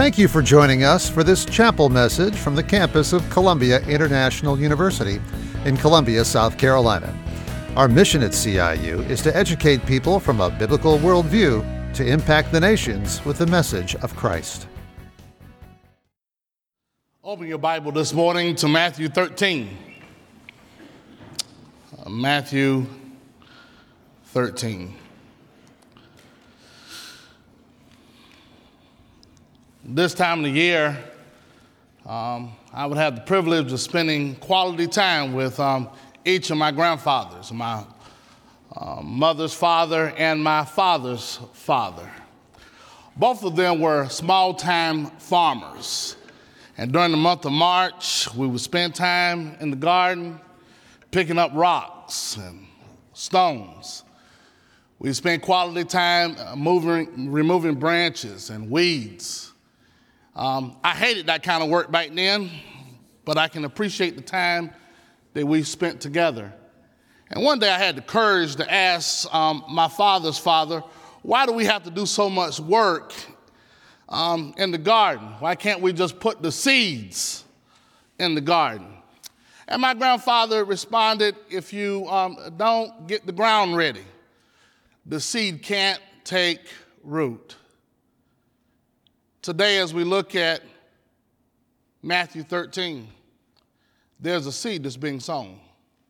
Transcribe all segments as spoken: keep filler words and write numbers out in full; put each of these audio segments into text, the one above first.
Thank you for joining us for this chapel message from the campus of Columbia International University in Columbia, South Carolina. Our mission at C I U is to educate people from a biblical worldview to impact the nations with the message of Christ. Open your Bible this morning to Matthew thirteen. Uh, Matthew thirteen. This time of the year, um, I would have the privilege of spending quality time with um, each of my grandfathers, my uh, mother's father and my father's father. Both of them were small-time farmers. And during the month of March, we would spend time in the garden picking up rocks and stones. We spent quality time uh, moving, removing branches and weeds. Um, I hated that kind of work back then, but I can appreciate the time that we spent together. And one day I had the courage to ask um, my father's father, why do we have to do so much work um, in the garden? Why can't we just put the seeds in the garden? And my grandfather responded, if you um, don't get the ground ready, the seed can't take root. Today, as we look at Matthew thirteen, there's a seed that's being sown.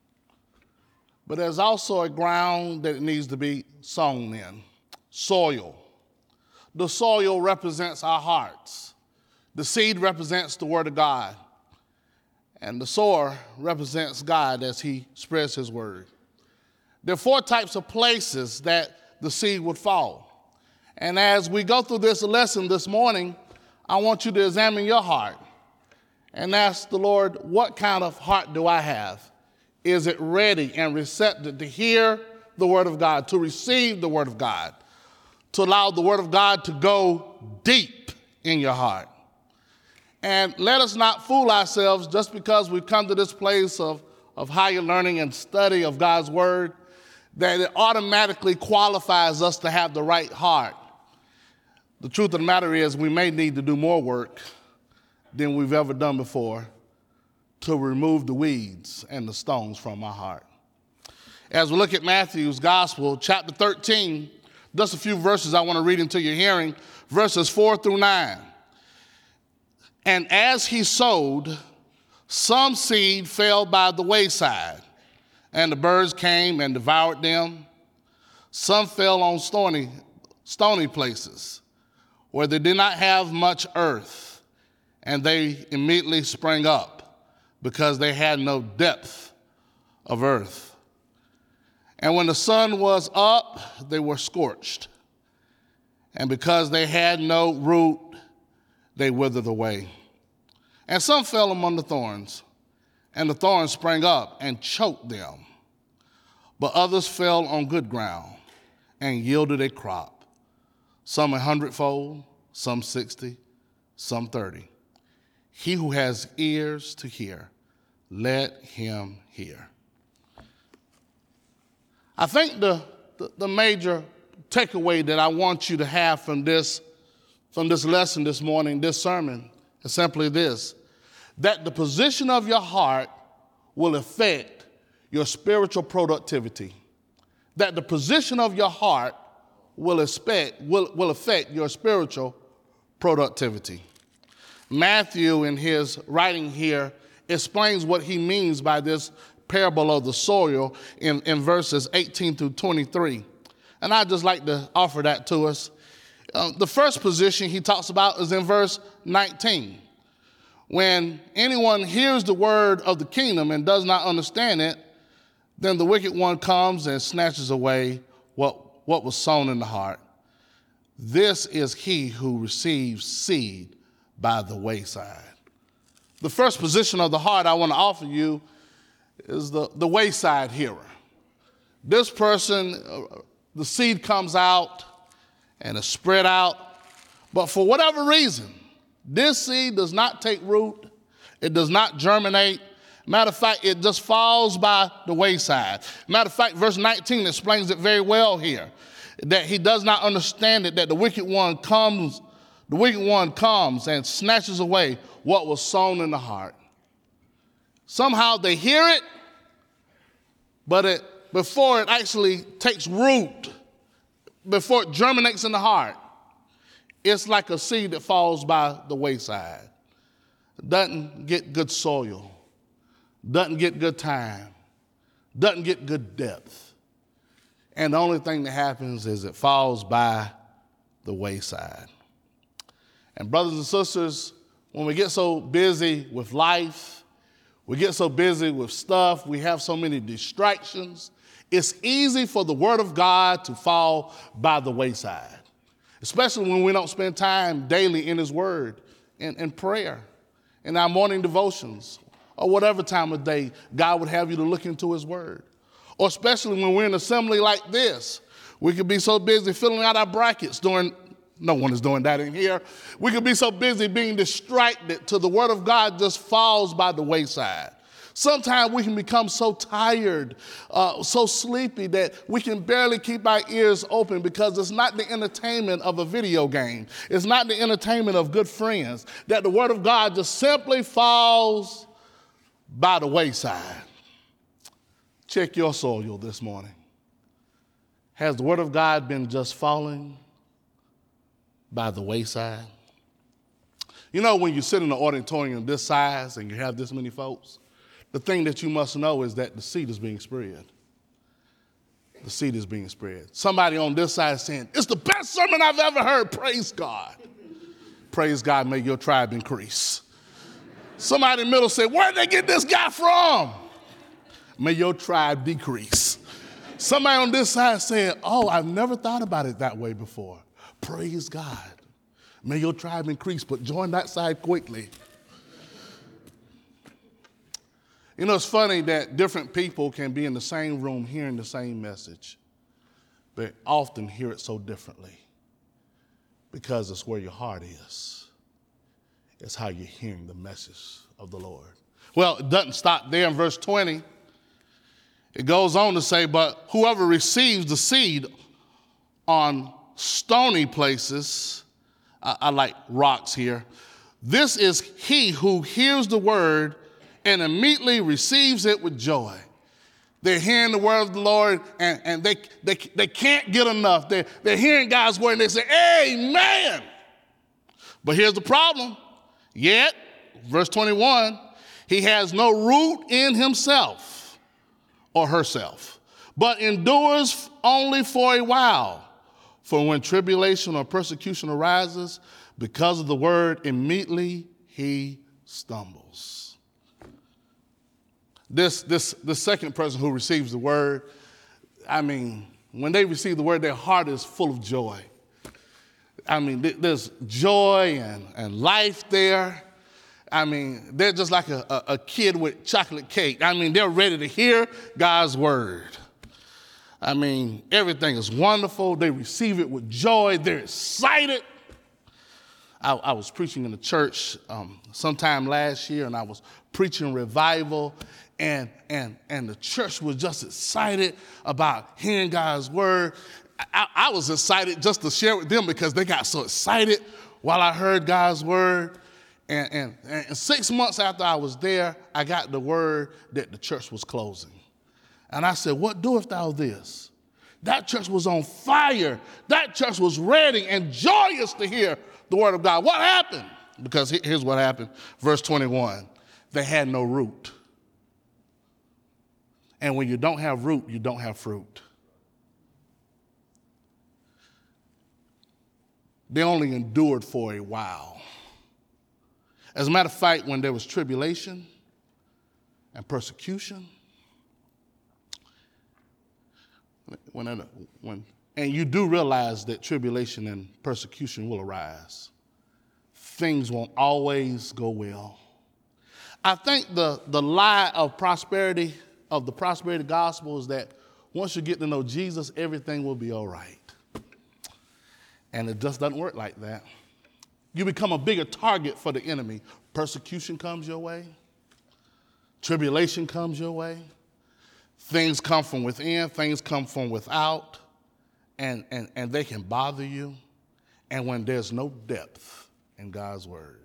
But there's also a ground that it needs to be sown in, soil. The soil represents our hearts. The seed represents the Word of God. And the sower represents God as He spreads His Word. There are four types of places that the seed would fall. And as we go through this lesson this morning, I want you to examine your heart and ask the Lord, what kind of heart do I have? Is it ready and receptive to hear the Word of God, to receive the Word of God, to allow the Word of God to go deep in your heart? And let us not fool ourselves just because we've come to this place of, of higher learning and study of God's Word, that it automatically qualifies us to have the right heart. The truth of the matter is we may need to do more work than we've ever done before to remove the weeds and the stones from our heart. As we look at Matthew's Gospel, chapter thirteen, just a few verses I want to read into your hearing, verses four through nine. And as he sowed, some seed fell by the wayside, and the birds came and devoured them. Some fell on stony, stony places, where they did not have much earth, and they immediately sprang up, because they had no depth of earth. And when the sun was up, they were scorched, and because they had no root, they withered away. And some fell among the thorns, and the thorns sprang up and choked them. But others fell on good ground and yielded a crop, some a hundredfold, some sixty, some thirty. He who has ears to hear, let him hear. I think the, the, the major takeaway that I want you to have from this, from this lesson this morning, this sermon, is simply this, that the position of your heart will affect your spiritual productivity. That the position of your heart will, expect, will, will affect your spiritual productivity. Matthew, in his writing here, explains what he means by this parable of the soil in, in verses eighteen through twenty-three. And I'd just like to offer that to us. Uh, the first position he talks about is in verse nineteen. When anyone hears the word of the kingdom and does not understand it, then the wicked one comes and snatches away what, what was sown in the heart. This is he who receives seed by the wayside. The first position of the heart I want to offer you is the, the wayside hearer. This person, uh, the seed comes out and is spread out, but for whatever reason, this seed does not take root. It does not germinate. Matter of fact, it just falls by the wayside. Matter of fact, verse nineteen explains it very well here, that he does not understand it, that the wicked one comes The wicked one comes and snatches away what was sown in the heart. Somehow they hear it, but it, before it actually takes root, before it germinates in the heart, it's like a seed that falls by the wayside. Doesn't get good soil, doesn't get good time, doesn't get good depth. And the only thing that happens is it falls by the wayside. And brothers and sisters, when we get so busy with life, we get so busy with stuff, we have so many distractions, it's easy for the Word of God to fall by the wayside, especially when we don't spend time daily in His Word, in, in prayer, in our morning devotions, or whatever time of day God would have you to look into His Word. Or especially when we're in an assembly like this, we could be so busy filling out our brackets during, no one is doing that in here. We could be so busy being distracted till the Word of God just falls by the wayside. Sometimes we can become so tired, uh, so sleepy that we can barely keep our ears open because it's not the entertainment of a video game. It's not the entertainment of good friends, that the Word of God just simply falls by the wayside. Check your soil this morning. Has the Word of God been just falling by the wayside? You know, when you sit in an auditorium this size and you have this many folks, the thing that you must know is that the seed is being spread. The seed is being spread. Somebody on this side is saying, it's the best sermon I've ever heard. Praise God. Praise God, may your tribe increase. Somebody in the middle said, where'd they get this guy from? May your tribe decrease. Somebody on this side saying, oh, I've never thought about it that way before. Praise God. May your tribe increase, but join that side quickly. You know, it's funny that different people can be in the same room hearing the same message, but often hear it so differently because it's where your heart is. It's how you're hearing the message of the Lord. Well, it doesn't stop there in verse twenty. It goes on to say, but whoever receives the seed on stony places, I, I like rocks here, this is he who hears the word and immediately receives it with joy. They're hearing the word of the Lord, and, and they, they, they can't get enough. They're, they're hearing God's word, and they say, amen. But here's the problem. Yet, verse twenty-one, he has no root in himself or herself, but endures only for a while. For when tribulation or persecution arises because of the word, immediately he stumbles. This, this, this second person who receives the word, I mean, when they receive the word, their heart is full of joy. I mean, there's joy and, and life there. I mean, they're just like a, a, a kid with chocolate cake. I mean, they're ready to hear God's word. I mean, everything is wonderful. They receive it with joy. They're excited. I, I was preaching in the church um, sometime last year, and I was preaching revival, and, and, and the church was just excited about hearing God's word. I, I was excited just to share with them because they got so excited while I heard God's word. And, and, and six months after I was there, I got the word that the church was closing. And I said, what doeth thou this? That church was on fire. That church was ready and joyous to hear the word of God. What happened? Because here's what happened. Verse twenty-one, they had no root. And when you don't have root, you don't have fruit. They only endured for a while. As a matter of fact, when there was tribulation and persecution, when, when, and you do realize that tribulation and persecution will arise, things won't always go well. I think the, the lie of prosperity, of the prosperity gospel, is that once you get to know Jesus, everything will be all right. And it just doesn't work like that. You become a bigger target for the enemy. Persecution comes your way. Tribulation comes your way. Things come from within, things come from without, and, and, and they can bother you. And when there's no depth, in God's word.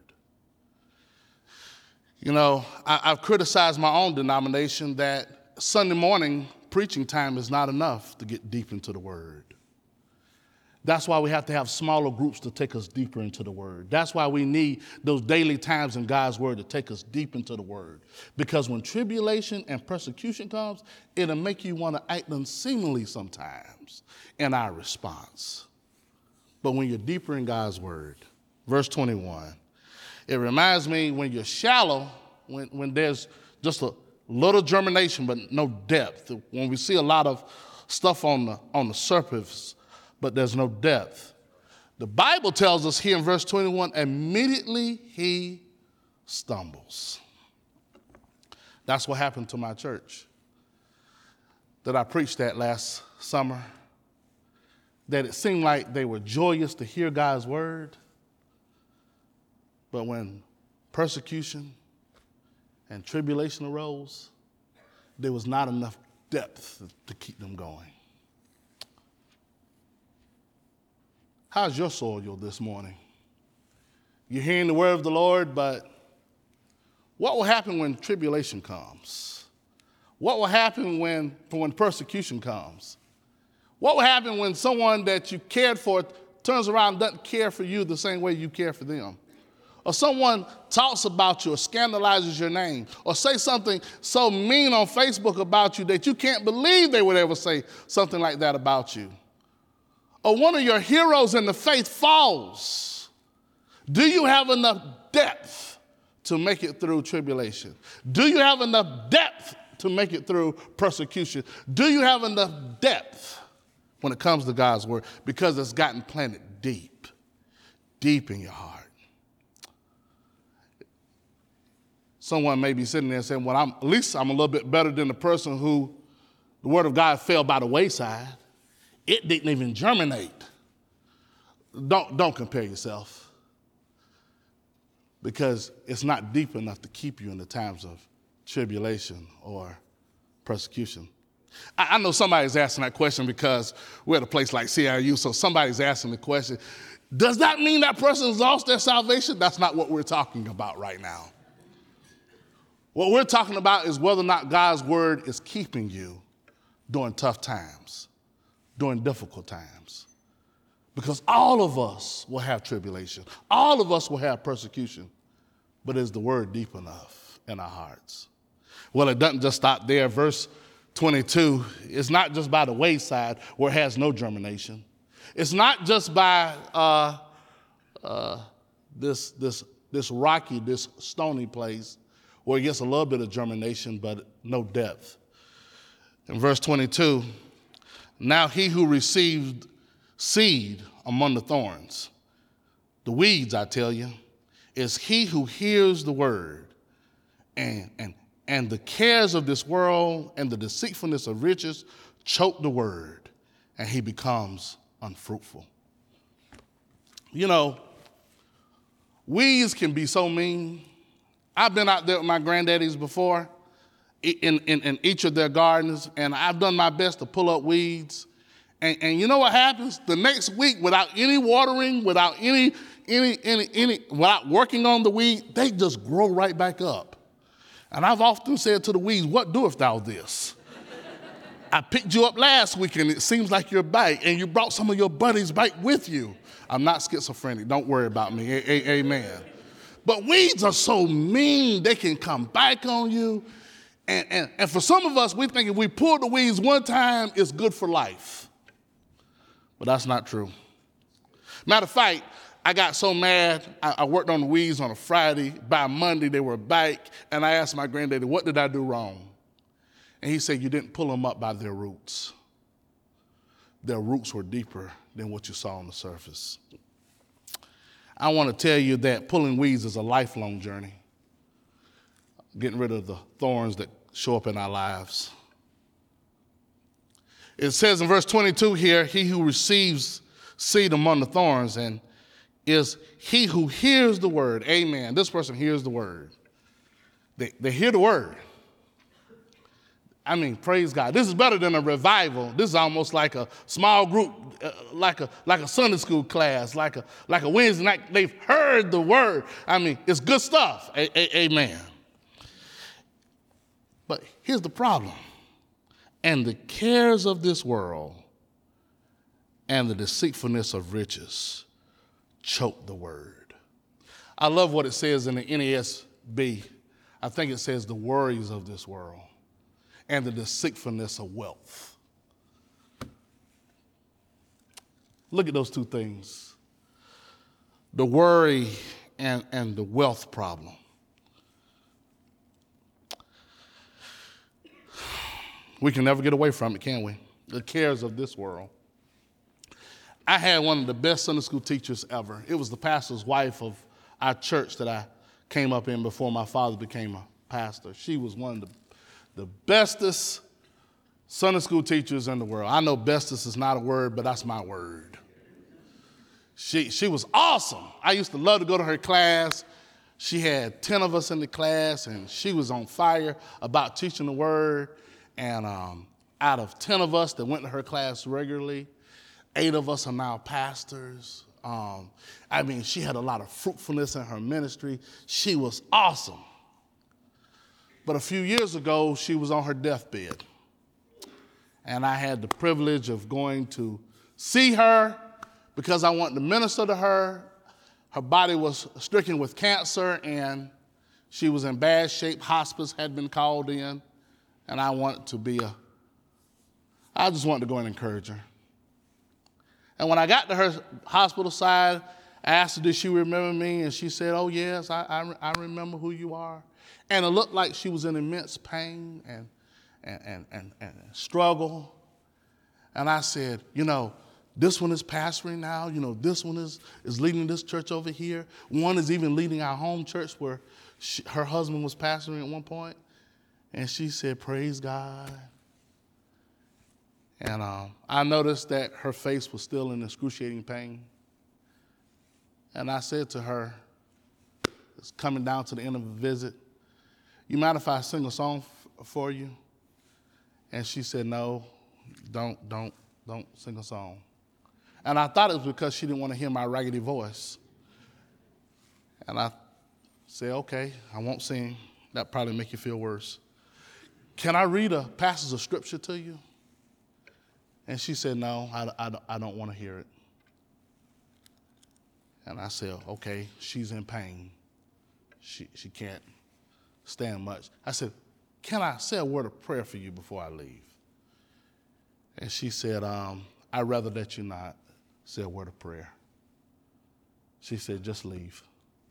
You know, I, I've criticized my own denomination that Sunday morning preaching time is not enough to get deep into the word. That's why we have to have smaller groups to take us deeper into the word. That's why we need those daily times in God's word to take us deep into the word. Because when tribulation and persecution comes, it'll make you want to act unseemly sometimes in our response. But when you're deeper in God's word, verse twenty-one, it reminds me when you're shallow, when, when there's just a little germination but no depth, when we see a lot of stuff on the, on the surface, but there's no depth. The Bible tells us here in verse twenty-one, immediately he stumbles. That's what happened to my church that I preached at last summer, that it seemed like they were joyous to hear God's word, but when persecution and tribulation arose, there was not enough depth to keep them going. How's your soil this morning? You're hearing the word of the Lord, but what will happen when tribulation comes? What will happen when, when persecution comes? What will happen when someone that you cared for turns around and doesn't care for you the same way you care for them? Or someone talks about you or scandalizes your name or say something so mean on Facebook about you that you can't believe they would ever say something like that about you. Or one of your heroes in the faith falls. Do you have enough depth to make it through tribulation? Do you have enough depth to make it through persecution? Do you have enough depth when it comes to God's word? Because it's gotten planted deep, deep in your heart. Someone may be sitting there saying, well, I'm, at least I'm a little bit better than the person who the word of God fell by the wayside. It didn't even germinate. Don't, don't compare yourself, because it's not deep enough to keep you in the times of tribulation or persecution. I, I know somebody's asking that question because we're at a place like C R U, so somebody's asking the question, does that mean that person's lost their salvation? That's not what we're talking about right now. What we're talking about is whether or not God's word is keeping you during tough times, during difficult times. Because all of us will have tribulation. All of us will have persecution. But is the word deep enough in our hearts? Well, it doesn't just stop there. Verse twenty-two, it's not just by the wayside where it has no germination. It's not just by uh, uh, this, this, this rocky, this stony place where it gets a little bit of germination but no depth. In verse twenty-two, now he who received seed among the thorns, the weeds, I tell you, is he who hears the word, and, and, and the cares of this world and the deceitfulness of riches choke the word, and he becomes unfruitful. You know, weeds can be so mean. I've been out there with my granddaddies before in, in, in each of their gardens, and I've done my best to pull up weeds. And, and you know what happens? The next week, without any watering, without any, any, any, any, without working on the weed, they just grow right back up. And I've often said to the weeds, what doest thou this? I picked you up last week, and it seems like you're back, and you brought some of your buddies back with you. I'm not schizophrenic. Don't worry about me. A- a- amen. But weeds are so mean, they can come back on you. And, and, and for some of us, we think if we pull the weeds one time, it's good for life. But that's not true. Matter of fact, I got so mad, I, I worked on the weeds on a Friday. By Monday, they were back, and I asked my granddaddy, what did I do wrong? And he said, you didn't pull them up by their roots. Their roots were deeper than what you saw on the surface. I want to tell you that pulling weeds is a lifelong journey. Getting rid of the thorns that show up in our lives. It says in verse twenty-two here, he who receives seed among the thorns and is he who hears the word. Amen. This person hears the word. They, they hear the word. I mean, praise God. This is better than a revival. This is almost like a small group, uh, like a like a Sunday school class, like a like a Wednesday night. They've heard the word. I mean, it's good stuff. A- a- amen. But here's the problem. And the cares of this world and the deceitfulness of riches choke the word. I love what it says in the N A S B. I think it says the worries of this world and the deceitfulness of wealth. Look at those two things. The worry and, and the wealth problem. We can never get away from it, can we? The cares of this world. I had one of the best Sunday school teachers ever. It was the pastor's wife of our church that I came up in before my father became a pastor. She was one of the, the bestest Sunday school teachers in the world. I know bestest is not a word, but that's my word. She, she was awesome. I used to love to go to her class. She had ten of us in the class, and she was on fire about teaching the word. And um, out of ten of us that went to her class regularly, eight of us are now pastors. Um, I mean, she had a lot of fruitfulness in her ministry. She was awesome. But a few years ago, she was on her deathbed. And I had the privilege of going to see her because I wanted to minister to her. Her body was stricken with cancer, and she was in bad shape. Hospice had been called in. And I wanted to be a, I just wanted to go and encourage her. And when I got to her hospital side, I asked her, did she remember me? And she said, oh, yes, I, I, I remember who you are. And it looked like she was in immense pain and, and, and, and, and struggle. And I said, you know, this one is pastoring now. You know, this one is, is leading this church over here. One is even leading our home church where she, her husband was pastoring at one point. And she said, praise God. And um, I noticed that her face was still in excruciating pain. And I said to her, it's coming down to the end of the visit, you mind if I sing a song f- for you? And she said, no, don't, don't, don't sing a song. And I thought it was because she didn't want to hear my raggedy voice. And I said, okay, I won't sing. That'd probably make you feel worse. Can I read a passage of scripture to you? And she said, no, I, I, I don't want to hear it. And I said, okay, she's in pain. She, she can't stand much. I said, can I say a word of prayer for you before I leave? And she said, um, I'd rather that you not say a word of prayer. She said, just leave.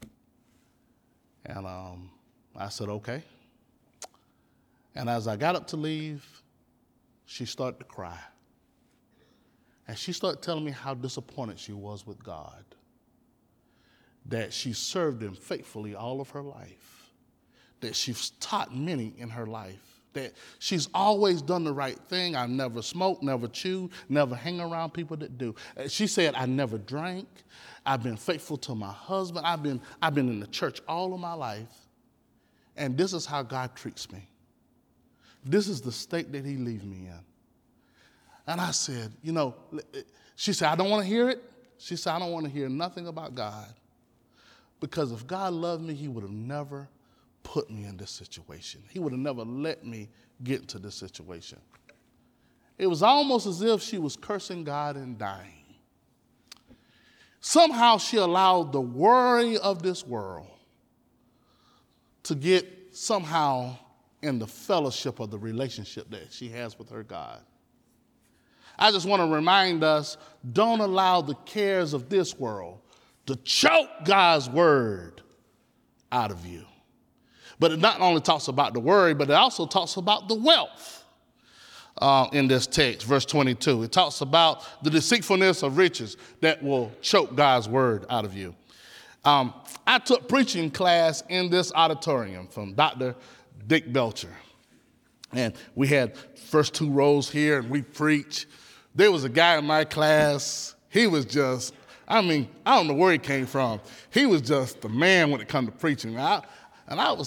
And um, I said, okay. And as I got up to leave, she started to cry. And she started telling me how disappointed she was with God, that she served him faithfully all of her life, that she's taught many in her life, that she's always done the right thing. I never smoked, never chewed, never hang around people that do. She said, I never drank. I've been faithful to my husband. I've been, I've been in the church all of my life. And this is how God treats me. This is the state that he leaves me in. And I said, you know, she said, I don't want to hear it. She said, I don't want to hear nothing about God. Because if God loved me, he would have never put me in this situation. He would have never let me get into this situation. It was almost as if she was cursing God and dying. Somehow she allowed the worry of this world to get somehow in the fellowship of the relationship that she has with her God. I just want to remind us, don't allow the cares of this world to choke God's word out of you. But it not only talks about the worry, but it also talks about the wealth uh, in this text, verse twenty-two. It talks about the deceitfulness of riches that will choke God's word out of you. Um, I took preaching class in this auditorium from Doctor Dick Belcher. And we had first two rows here, and we preached. There was a guy in my class. He was just, I mean, I don't know where he came from. He was just the man when it comes to preaching. I, and I was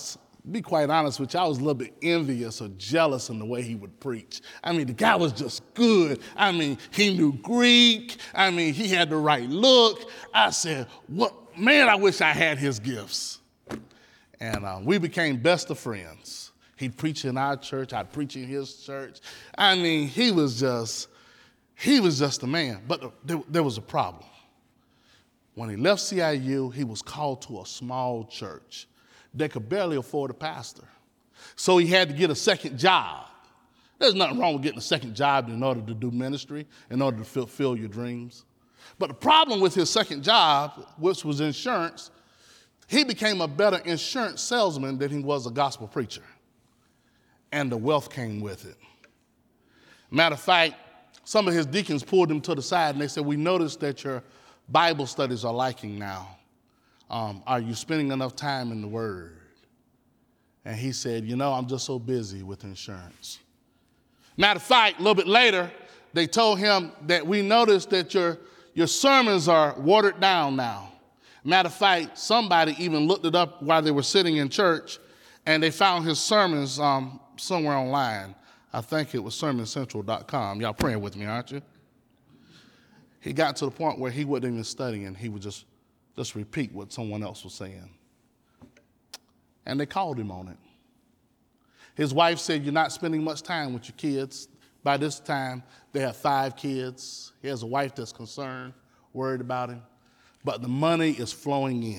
be quite honest with you, I was a little bit envious or jealous in the way he would preach. I mean, the guy was just good. I mean, he knew Greek. I mean, he had the right look. I said, "What man, I wish I had his gifts." And uh, we became best of friends. He'd preach in our church. I'd preach in his church. I mean, he was just, he was just a man. But there, there was a problem. When he left C I U, he was called to a small church. They could barely afford a pastor. So he had to get a second job. There's nothing wrong with getting a second job in order to do ministry, in order to fulfill your dreams. But the problem with his second job, which was insurance, he became a better insurance salesman than he was a gospel preacher. And the wealth came with it. Matter of fact, some of his deacons pulled him to the side and they said, "We noticed that your Bible studies are lacking now. Um, are you spending enough time in the Word?" And he said, "You know, I'm just so busy with insurance." Matter of fact, a little bit later, they told him that we noticed that your, your sermons are watered down now. Matter of fact, somebody even looked it up while they were sitting in church, and they found his sermons um, somewhere online. I think it was sermon central dot com. Y'all praying with me, aren't you? He got to the point where he wasn't even studying. He would just, just repeat what someone else was saying. And they called him on it. His wife said, "You're not spending much time with your kids." By this time, they have five kids. He has a wife that's concerned, worried about him. But the money is flowing in.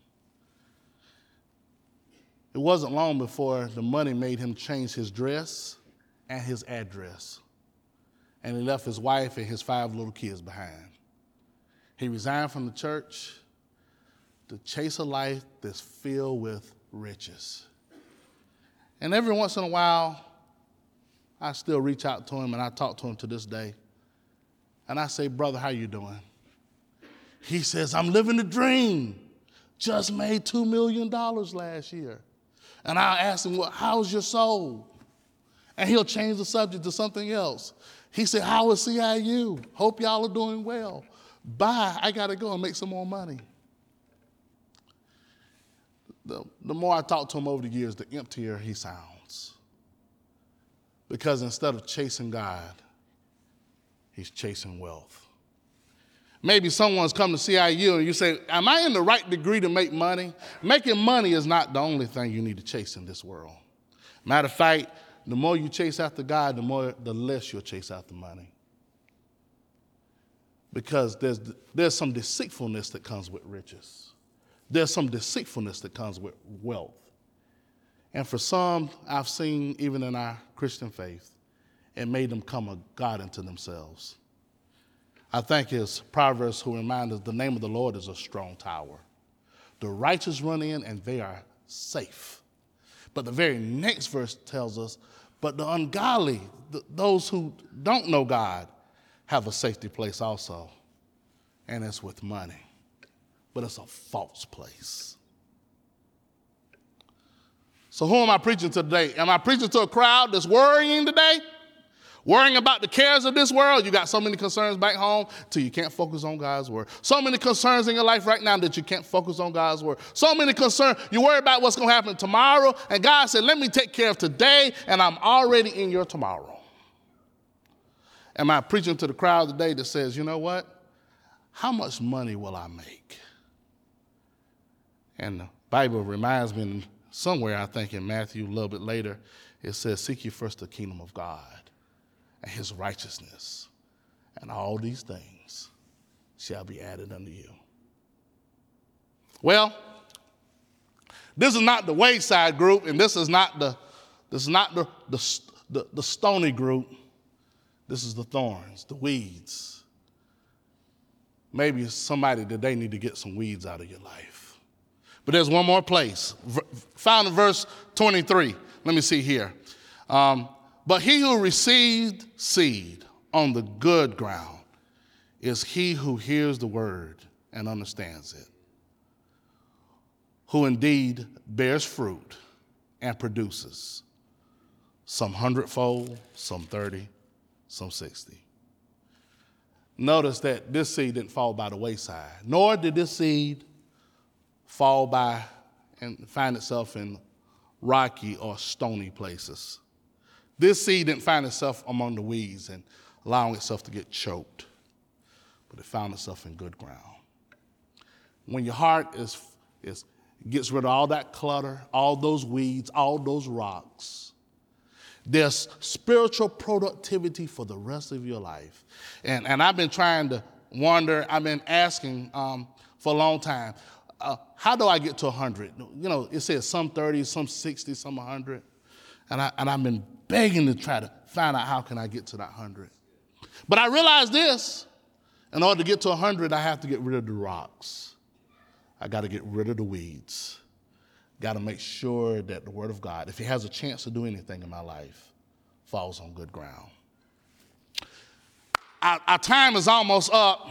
It wasn't long before the money made him change his dress and his address. And he left his wife and his five little kids behind. He resigned from the church to chase a life that's filled with riches. And every once in a while, I still reach out to him and I talk to him to this day. And I say, "Brother, how you doing?" He says, "I'm living the dream. Just made two million dollars last year." And I ask him, "Well, how's your soul?" And he'll change the subject to something else. He said, "How is C I U? Hope y'all are doing well. Bye, I got to go and make some more money." The, the more I talk to him over the years, the emptier he sounds. Because instead of chasing God, he's chasing wealth. Maybe someone's come to C I U and you say, "Am I in the right degree to make money?" Making money is not the only thing you need to chase in this world. Matter of fact, the more you chase after God, the more, the less you'll chase after money. Because there's, there's some deceitfulness that comes with riches. There's some deceitfulness that comes with wealth. And for some, I've seen, even in our Christian faith, it made them come a god unto themselves. I think it's Proverbs who remind us the name of the Lord is a strong tower. The righteous run in and they are safe. But the very next verse tells us, but the ungodly, th- those who don't know God, have a safety place also. And it's with money. But it's a false place. So who am I preaching to today? Am I preaching to a crowd that's worrying today? Worrying about the cares of this world? You got so many concerns back home till you can't focus on God's word. So many concerns in your life right now that you can't focus on God's word. So many concerns. You worry about what's going to happen tomorrow. And God said, "Let me take care of today, and I'm already in your tomorrow." Am I preaching to the crowd today that says, "You know what? How much money will I make?" And the Bible reminds me somewhere, I think in Matthew a little bit later, it says, "Seek ye first the kingdom of God and his righteousness, and all these things shall be added unto you." Well, this is not the Wayside group, and this is not the this is not the the, the, the Stony group. This is the thorns, the weeds. Maybe somebody today need to get some weeds out of your life. But there's one more place, found in verse twenty-three. Let me see here. Um, But he who received seed on the good ground is he who hears the word and understands it, who indeed bears fruit and produces, some hundredfold, some thirty, some sixty. Notice that this seed didn't fall by the wayside, nor did this seed fall by and find itself in rocky, or stony places. This seed didn't find itself among the weeds and allowing itself to get choked, but it found itself in good ground. When your heart is, is gets rid of all that clutter, all those weeds, all those rocks, there's spiritual productivity for the rest of your life. And, and I've been trying to wonder, I've been asking um, for a long time, uh, how do I get to one hundred? You know, it says some thirty, some sixty, some one hundred. And, I, and I've been begging to try to find out how can I get to that one hundred. But I realized this, in order to get to one hundred, I have to get rid of the rocks. I got to get rid of the weeds. Got to make sure that the Word of God, if it has a chance to do anything in my life, falls on good ground. Our, our time is almost up,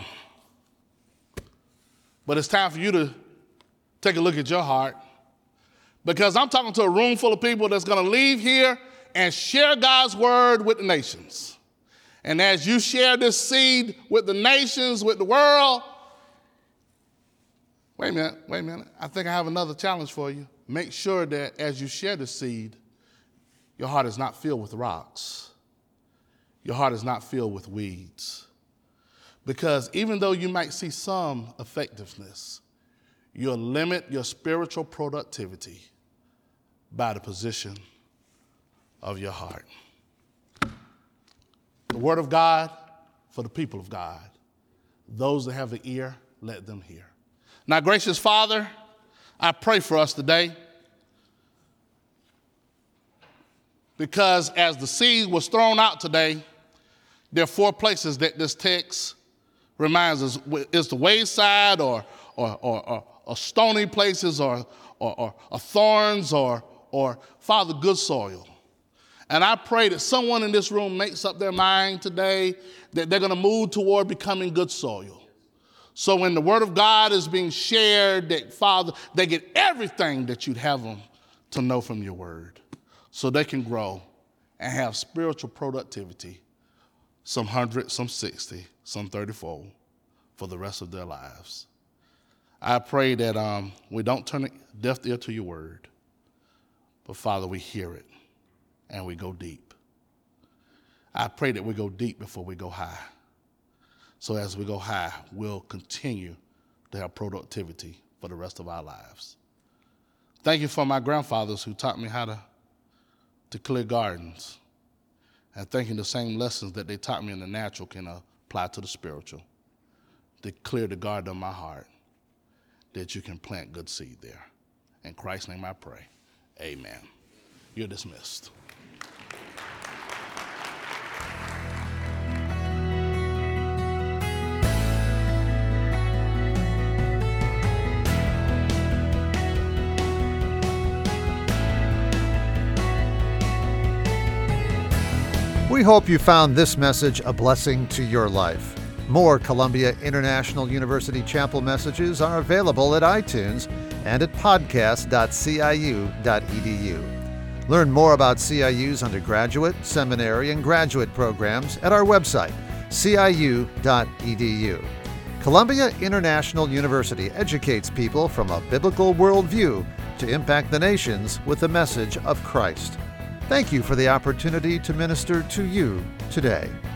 but it's time for you to take a look at your heart, because I'm talking to a room full of people that's going to leave here and share God's Word with the nations. And as you share this seed with the nations, with the world, wait a minute, wait a minute. I think I have another challenge for you. Make sure that as you share the seed, your heart is not filled with rocks. Your heart is not filled with weeds. Because even though you might see some effectiveness, you'll limit your spiritual productivity by the position of your heart. The Word of God for the people of God. Those that have an ear, let them hear. Now, gracious Father, I pray for us today, because as the seed was thrown out today, there are four places that this text reminds us. It's the wayside, or or or, or, or stony places, or or, or, or thorns, or or Father, good soil. And I pray that someone in this room makes up their mind today that they're going to move toward becoming good soil. So when the Word of God is being shared, that, Father, they get everything that you'd have them to know from your Word, so they can grow and have spiritual productivity, some hundred, some sixty, some thirty-fold, for the rest of their lives. I pray that um, we don't turn a deaf ear to your Word, but, Father, we hear it and we go deep. I pray that we go deep before we go high. So as we go high, we'll continue to have productivity for the rest of our lives. Thank you for my grandfathers who taught me how to, to clear gardens. And thinking the same lessons that they taught me in the natural can apply to the spiritual. To clear the garden of my heart, that you can plant good seed there. In Christ's name I pray. Amen. You're dismissed. We hope you found this message a blessing to your life. More Columbia International University Chapel messages are available at iTunes and at podcast dot c i u dot e d u. Learn more about C I U's undergraduate, seminary, and graduate programs at our website, c i u dot e d u. Columbia International University educates people from a biblical worldview to impact the nations with the message of Christ. Thank you for the opportunity to minister to you today.